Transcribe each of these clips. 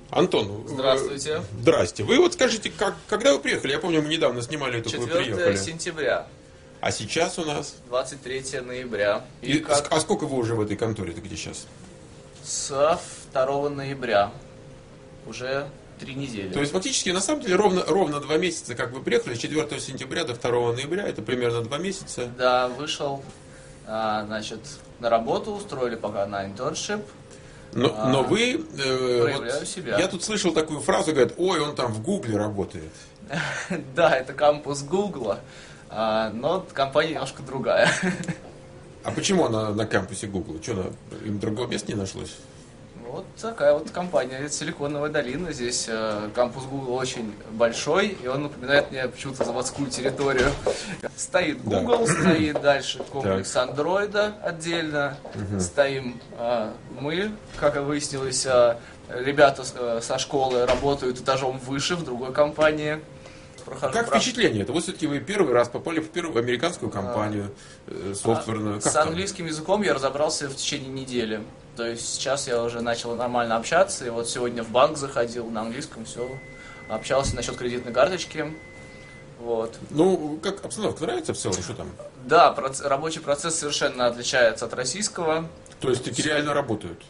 Антон, Здравствуйте. Здрасте. Вы вот скажите, когда вы приехали? Я помню, мы недавно снимали, только вы 4 приехали. сентября, А сейчас у нас? 23 ноября. А сколько вы уже в этой конторе? Ты где сейчас? С 2 ноября. Уже 3 недели. То есть фактически, на самом деле, ровно 2 месяца, как вы приехали, с 4 сентября до 2 ноября, это примерно 2 месяца. Да, вышел, значит, на работу, устроили пока на интерншип. Но вы... проявляю себя. Я тут слышал такую фразу, говорят, ой, он там в Гугле работает. Да, это кампус Гугла, но компания немножко другая. А почему она на кампусе Гугла? Что, им другого места не нашлось? Вот такая вот компания, Силиконовая долина. Здесь кампус Google очень большой, и он напоминает мне почему-то заводскую территорию. Стоит Google, стоит дальше комплекс андроида отдельно, стоим мы, как и выяснилось, ребята со школы работают этажом выше в другой компании. Как впечатление? Это вы все-таки вы первый раз попали в первую американскую компанию софтверную. С английским языком я разобрался в течение недели. То есть сейчас я уже начал нормально общаться, и вот сегодня в банк заходил на английском, все, общался насчет кредитной карточки. Вот. Ну, как обстановка нравится в целом, что там? Да, рабочий процесс совершенно отличается от российского. То есть таки реально работают?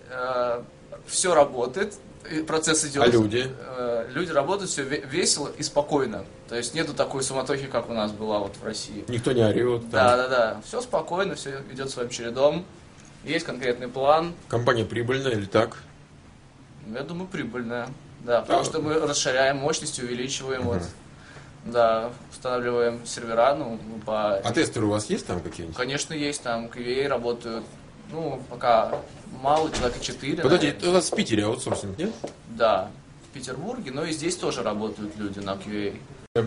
Все работает, процесс идет. А люди? Люди работают, все весело и спокойно. То есть нету такой суматохи, как у нас была вот в России. Никто не орет? Да. Все спокойно, все идет своим чередом. Есть конкретный план. Компания прибыльная или так? Я думаю, прибыльная. Да, потому что мы расширяем мощность, увеличиваем, вот, да, устанавливаем сервера, по... А тестеры у вас есть там какие-нибудь? Конечно, есть, там QA работают, пока мало, человека 4. Подождите, у вас в Питере аутсорсинг, нет? Да, в Петербурге, но и здесь тоже работают люди на QA.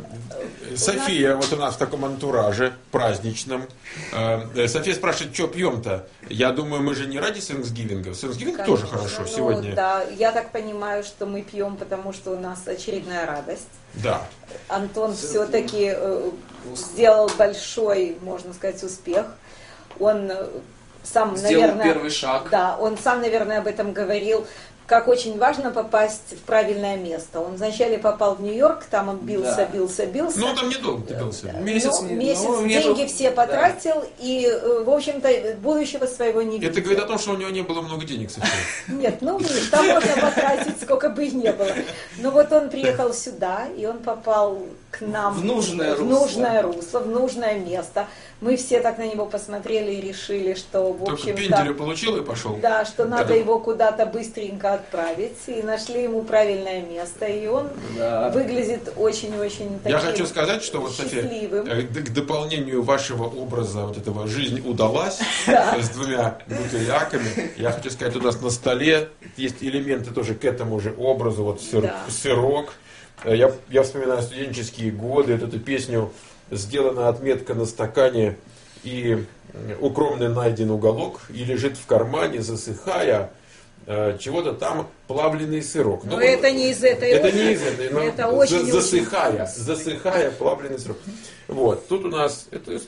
София, вот у нас в таком антураже праздничном. София спрашивает, что пьем-то? Я думаю, мы же не ради Thanksgiving. Thanksgiving тоже хорошо сегодня. Да, я так понимаю, что мы пьем, потому что у нас очередная радость. Да. Антон все-таки сделал большой, можно сказать, успех. Он сам, сделал первый шаг. Да, он сам, наверное, об этом говорил. Как очень важно попасть в правильное место. Он вначале попал в Нью-Йорк, там он бился. Ну, там недолго ты бился. Месяц деньги все потратил, и, в общем-то, будущего своего не видел. Это говорит о том, что у него не было много денег, София. Нет, там можно потратить, сколько бы их не было. Но вот он приехал сюда, и он попал к нам в нужное русло, в нужное место. Мы все так на него посмотрели и решили, что, в общем-то... Только пенделю получил и пошел? Да, что надо его куда-то быстренько отправить. И нашли ему правильное место. И он выглядит очень-очень таким. Я хочу сказать, что вот, София, к дополнению вашего образа вот этого «жизнь удалась» с 2 бутыляками, я хочу сказать, у нас на столе есть элементы тоже к этому же образу. Вот сырок. Я вспоминаю студенческие годы, эту песню «Сделана отметка на стакане, и укромный найден уголок, и лежит в кармане, засыхая, чего-то там плавленый сырок». Но это не из этой Это не из этой, но это очень засыхая плавленый сырок. Вот, тут у нас,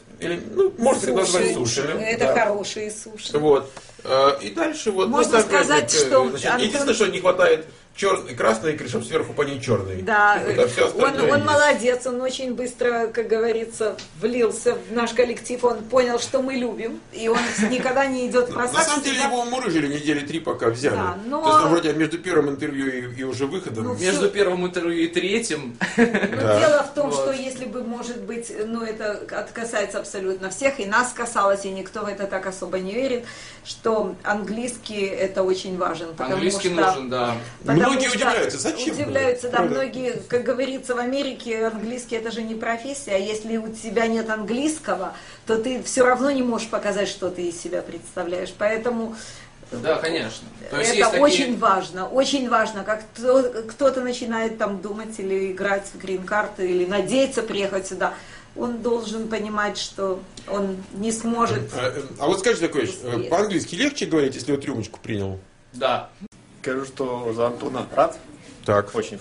можно назвать сушами. Это хорошие суши. Вот. И дальше вот... Можно сказать, что... Единственное, что не хватает красной икры, чтобы сверху по ней черный. Да, он молодец, он очень быстро, как говорится, влился в наш коллектив, он понял, что мы любим, и он никогда не идет в просак. На самом деле его мурыжили недели 3, пока взяли. Да, но... То есть вроде между первым интервью и уже выходом. Между первым интервью и третьим. Дело в том, что если бы, может быть, это касается абсолютно всех, и нас касалось, и никто в это так особо не верит, что английский это очень важен. Английский нужен, да. Многие удивляются, зачем? Удивляются, да, многие, как говорится, в Америке английский это же не профессия, а если у тебя нет английского, то ты все равно не можешь показать, что ты из себя представляешь, поэтому... Да, конечно. Это очень важно, как кто-то начинает там думать или играть в грин-карты, или надеяться приехать сюда, он должен понимать, что он не сможет... А вот скажи такое, по-английски легче говорить, если вот рюмочку принял? Да. Скажу, что за Антона рад. Так. Очень.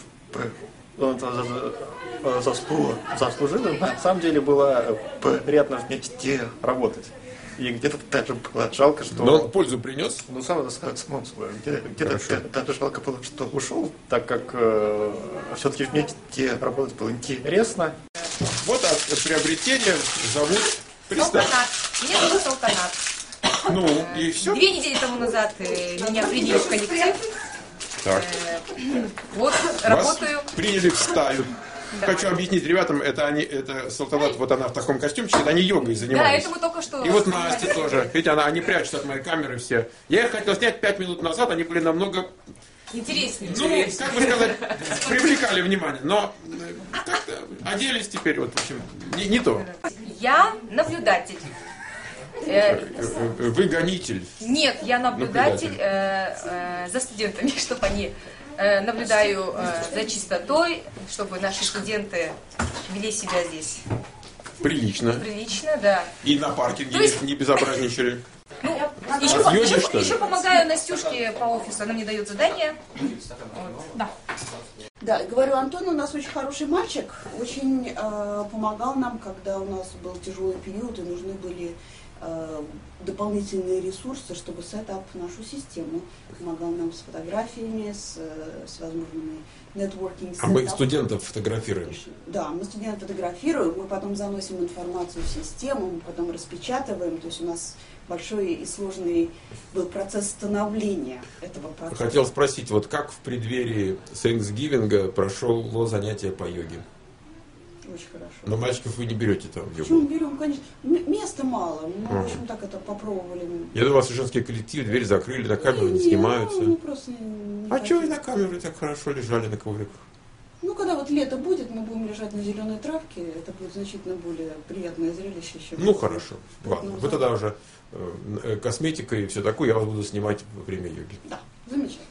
Он заслужил. На самом деле было приятно вместе работать. И где-то даже было жалко, что... Но он пользу принес? Ну, само собой. Где-то даже жалко было, что ушел, так как все-таки вместе работать было интересно. Вот приобретение зовут... Салтанат. Меня зовут Салтанат. Ну, и все? 2 недели тому назад меня приняли в коллектив. Так. Вот, работаю. Приняли в стаю. Да. Хочу объяснить ребятам, это Салтанат, вот она в таком костюмчике, это они йогой занимались. Да, это мы только что... И вот Настя тоже. Видите, они прячутся от моей камеры все. Я их хотел снять 5 минут назад, они были намного... Интереснее. Ну, как бы сказать, привлекали внимание, но как-то оделись теперь, вот, в общем, не то. Я наблюдатель. Вы гонитель. Нет, я наблюдатель за студентами, чтобы они... Наблюдаю за чистотой, чтобы наши студенты вели себя здесь прилично. Прилично, да. И на паркинге не безобразничали. Ну, еще помогаю Настюшке по офису, она мне дает задания. Вот. Да. Да, говорю, Антон у нас очень хороший мальчик, очень помогал нам, когда у нас был тяжелый период и нужны были дополнительные ресурсы, чтобы сетап нашу систему. Помогал нам с фотографиями, с возможными нетворкинг. А мы студентов фотографируем? Да, мы студентов фотографируем, мы потом заносим информацию в систему, мы потом распечатываем. То есть у нас большой и сложный был процесс становления этого процесса. Хотел спросить, вот как в преддверии Thanksgiving прошло занятие по йоге? Очень хорошо. Но мальчиков вы не берете там в йогу? Почему берем, конечно. Места мало. Мы, в общем, так это попробовали. Я думал, у вас женский коллектив, дверь закрыли, на камеру не снимаются. Ну, просто не а что вы на камеру так хорошо лежали на ковриках? Ну, когда вот лето будет, мы будем лежать на зеленой травке, это будет значительно более приятное зрелище, чем... Ну, хорошо. Ладно. Вы тогда уже косметика и все такое, я вас буду снимать во время йоги. Да, замечательно.